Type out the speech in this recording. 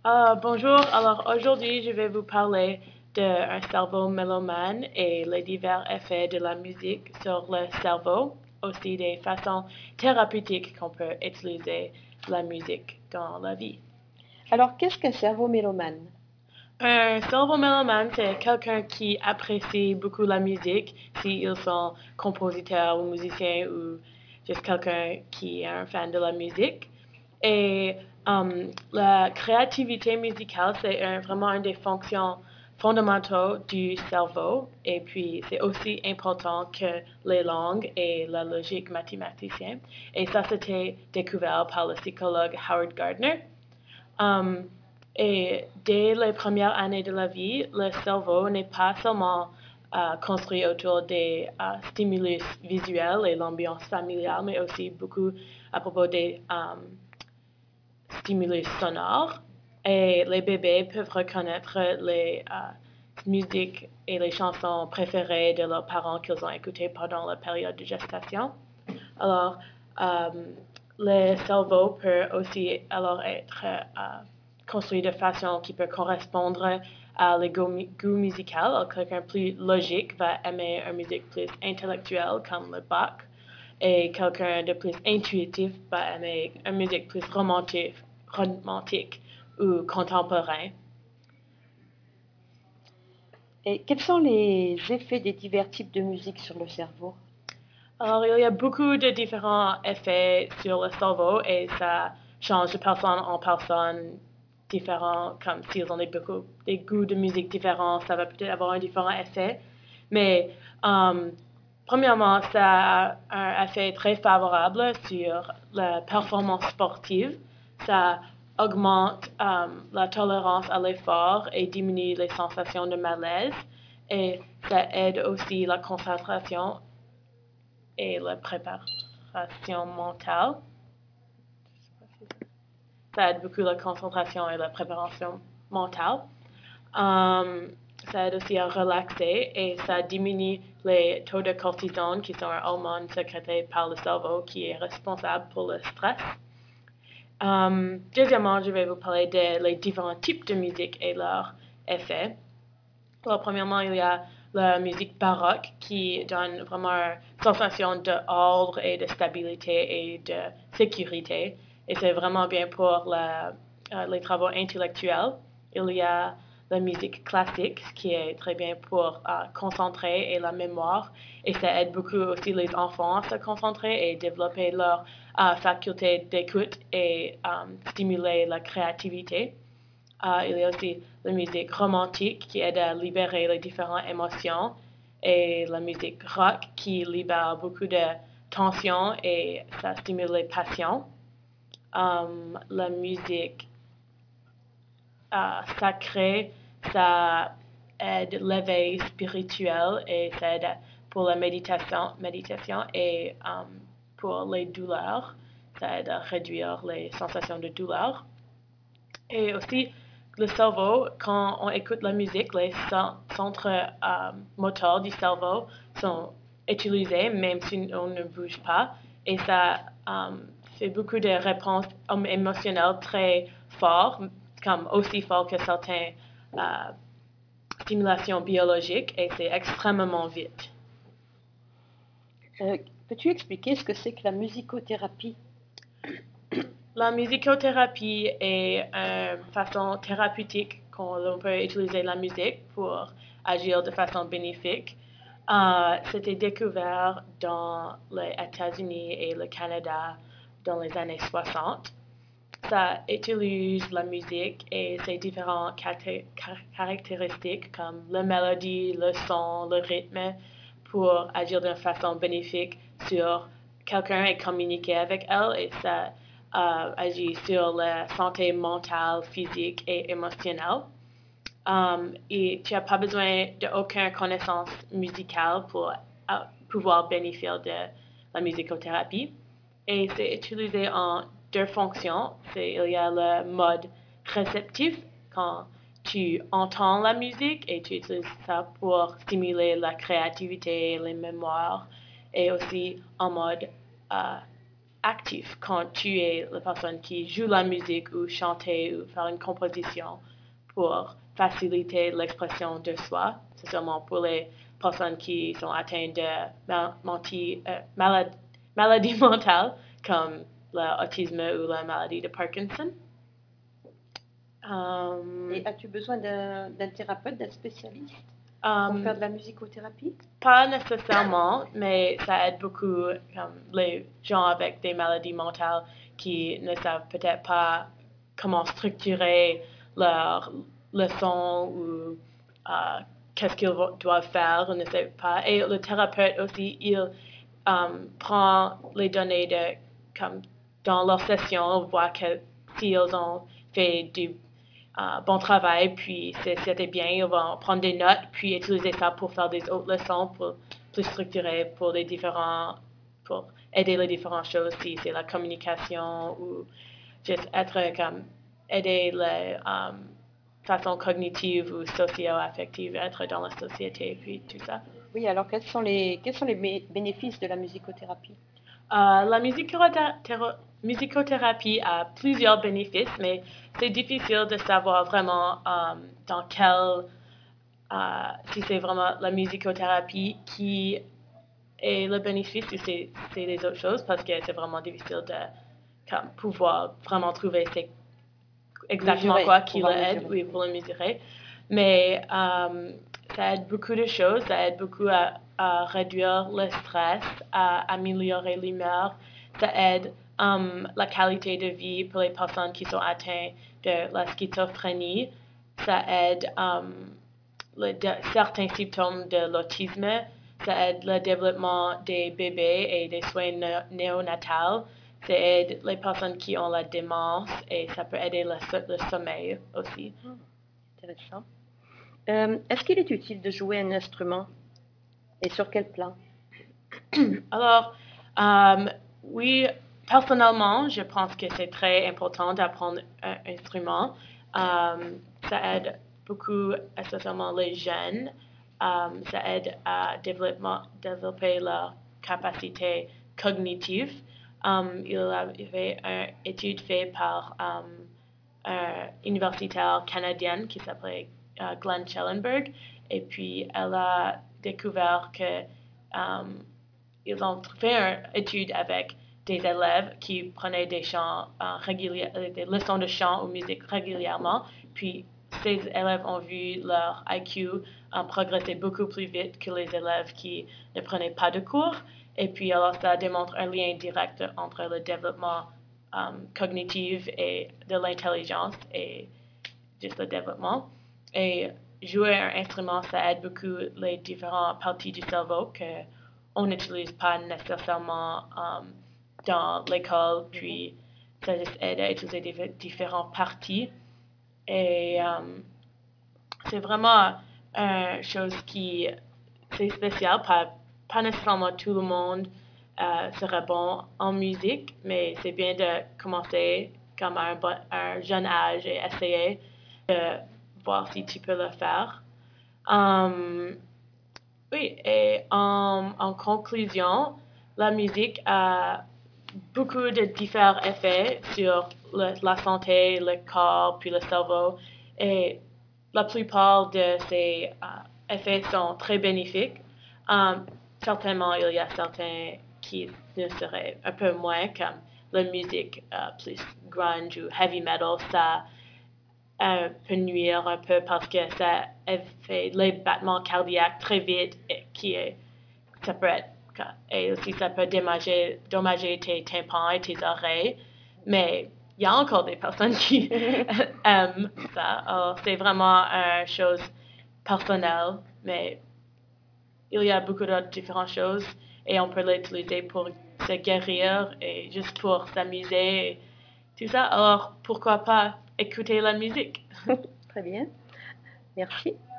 Bonjour, alors aujourd'hui je vais vous parler d'un cerveau mélomane et les divers effets de la musique sur le cerveau, aussi des façons thérapeutiques qu'on peut utiliser la musique dans la vie. Alors, qu'est-ce qu'un cerveau mélomane? Un cerveau mélomane, c'est quelqu'un qui apprécie beaucoup la musique, s'ils sont compositeurs ou musiciens ou juste quelqu'un qui est un fan de la musique. Et la créativité musicale, c'est vraiment une des fonctions fondamentaux du cerveau. Et puis, c'est aussi important que les langues et la logique mathématicienne. Et ça, c'était découvert par le psychologue Howard Gardner. Um, et dès les premières années de la vie, le cerveau n'est pas seulement construit autour des stimulus visuels et l'ambiance familiale, mais aussi beaucoup à propos des stimulus sonores. Et les bébés peuvent reconnaître les musiques et les chansons préférées de leurs parents qu'ils ont écoutées pendant la période de gestation. Alors, euh, le cerveau peut aussi alors être construit de façon qui peut correspondre à les goûts musicaux. Alors, quelqu'un plus logique va aimer une musique plus intellectuelle comme le Bach et quelqu'un de plus intuitif va aimer une musique plus romantique ou contemporaine. Et quels sont les effets des divers types de musique sur le cerveau? Alors, il y a beaucoup de différents effets sur le cerveau et ça change de personne en personne différent, comme s'ils ont des goûts de musique différents, ça va peut-être avoir un différent effet. Mais um, premièrement, ça a un effet très favorable sur la performance sportive. Ça augmente la tolérance à l'effort et diminue les sensations de malaise. Et ça aide aussi la concentration et la préparation mentale. Ça aide beaucoup la concentration et la préparation mentale. Ça aide aussi à relaxer et ça diminue les taux de cortisone qui sont un hormone sécrété par le cerveau qui est responsable pour le stress. Deuxièmement, je vais vous parler des différents types de musique et leurs effets. Alors, premièrement, il y a la musique baroque qui donne vraiment une sensation d'ordre et de stabilité et de sécurité. Et c'est vraiment bien pour les travaux intellectuels. Il y a la musique classique, ce qui est très bien pour concentrer et la mémoire. Et ça aide beaucoup aussi les enfants à se concentrer et développer leur faculté d'écoute et stimuler la créativité. Il y a aussi la musique romantique qui aide à libérer les différentes émotions et la musique rock qui libère beaucoup de tensions et ça stimule les passions. La musique sacrée, ça aide l'éveil spirituel et ça aide pour la méditation et pour les douleurs. Ça aide à réduire les sensations de douleur. Et aussi, le cerveau, quand on écoute la musique, les centres moteurs du cerveau sont utilisés même si on ne bouge pas. Et ça fait beaucoup de réponses émotionnelles très fortes, comme aussi fort que certaines euh, stimulations biologiques, et c'est extrêmement vite. Euh, Peux-tu expliquer ce que c'est que la musicothérapie? La musicothérapie est une façon thérapeutique qu'on peut utiliser la musique pour agir de façon bénéfique. C'était découvert dans les États-Unis et le Canada dans les années 60. Ça utilise la musique et ses différentes caractéristiques comme la mélodie, le son, le rythme pour agir d'une façon bénéfique sur quelqu'un et communiquer avec elle et ça agit sur la santé mentale, physique et émotionnelle. Et tu n'as pas besoin d'aucune connaissance musicale pour pouvoir bénéficier de la musicothérapie. Et c'est utilisé en deux fonctions. Il y a le mode réceptif, quand tu entends la musique et tu utilises ça pour stimuler la créativité, les mémoires, et aussi en mode actif quand tu es la personne qui joue la musique ou chanter ou faire une composition pour faciliter l'expression de soi. C'est seulement pour les personnes qui sont atteintes de maladies mentales comme l'autisme ou la maladie de Parkinson. Et as-tu besoin d'un thérapeute, d'un spécialiste pour Um, faire de la musicothérapie? Pas nécessairement, mais ça aide beaucoup comme les gens avec des maladies mentales qui ne savent peut-être pas comment structurer leur leçon ou qu'est-ce qu'ils doivent faire, ils ne savent pas. Et le thérapeute aussi, il prend les données comme, dans leur session, on voit que s'ils ont fait du bon travail, puis c'était bien, ils vont prendre des notes, puis utiliser ça pour faire des autres leçons pour plus structurées pour aider les différentes choses, si c'est la communication ou juste être comme aider les façons cognitives ou socio-affectives, être dans la société, puis tout ça. Oui, alors quels sont les bénéfices de la musicothérapie? La musicothérapie a plusieurs bénéfices, mais c'est difficile de savoir vraiment dans si c'est vraiment la musicothérapie qui est le bénéfice ou c'est les autres choses parce que c'est vraiment difficile de comme, pouvoir vraiment trouver c'est exactement Mesurer, quoi qui pouvoir l'aide, mesurer. oui, pour le mesurer. Mais ça aide beaucoup de choses. Ça aide beaucoup à réduire le stress, à améliorer l'humeur. Ça aide la qualité de vie pour les personnes qui sont atteintes de la schizophrénie. Ça aide certains symptômes de l'autisme. Ça aide le développement des bébés et des soins néonatals. Ça aide les personnes qui ont la démence et ça peut aider le sommeil aussi. Intéressant. Est-ce qu'il est utile de jouer un instrument et sur quel plan? Alors, oui, personnellement, je pense que c'est très important d'apprendre un instrument. Ça aide beaucoup, essentiellement les jeunes. Ça aide à développer leur capacité cognitive. Il y avait une étude faite par un universitaire canadienne qui s'appelait Glenn Schellenberg. Et puis, elle a découvert que ils ont fait une étude avec des élèves qui prenaient des chants des leçons de chant ou musique régulièrement. Puis ces élèves ont vu leur IQ progresser beaucoup plus vite que les élèves qui ne prenaient pas de cours. Et puis alors ça démontre un lien direct entre le développement cognitif et de l'intelligence et juste le développement. Et jouer un instrument, ça aide beaucoup les différentes parties du cerveau qu'on n'utilise pas nécessairement dans l'école, puis ça juste aide à utiliser différentes parties. Et c'est vraiment une chose qui c'est spécial, pas nécessairement tout le monde serait bon en musique, mais c'est bien de commencer comme à un jeune âge et essayer de voir si tu peux le faire. Oui, et en conclusion, la musique a beaucoup de différents effets sur la santé, le corps, puis le cerveau. Et la plupart de ces effets sont très bénéfiques. Certainement, il y a certains qui ne seraient un peu moins, comme la musique plus grunge ou heavy metal. Ça peut nuire un peu parce que ça fait les battements cardiaques très vite et ça peut être et aussi ça peut dommager tes tympans et tes oreilles. Mais il y a encore des personnes qui aiment ça. Alors, c'est vraiment une chose personnelle, mais il y a beaucoup d'autres différentes choses et on peut l'utiliser pour se guérir et juste pour s'amuser et tout ça. Alors, pourquoi pas écouter la musique? Très bien, merci.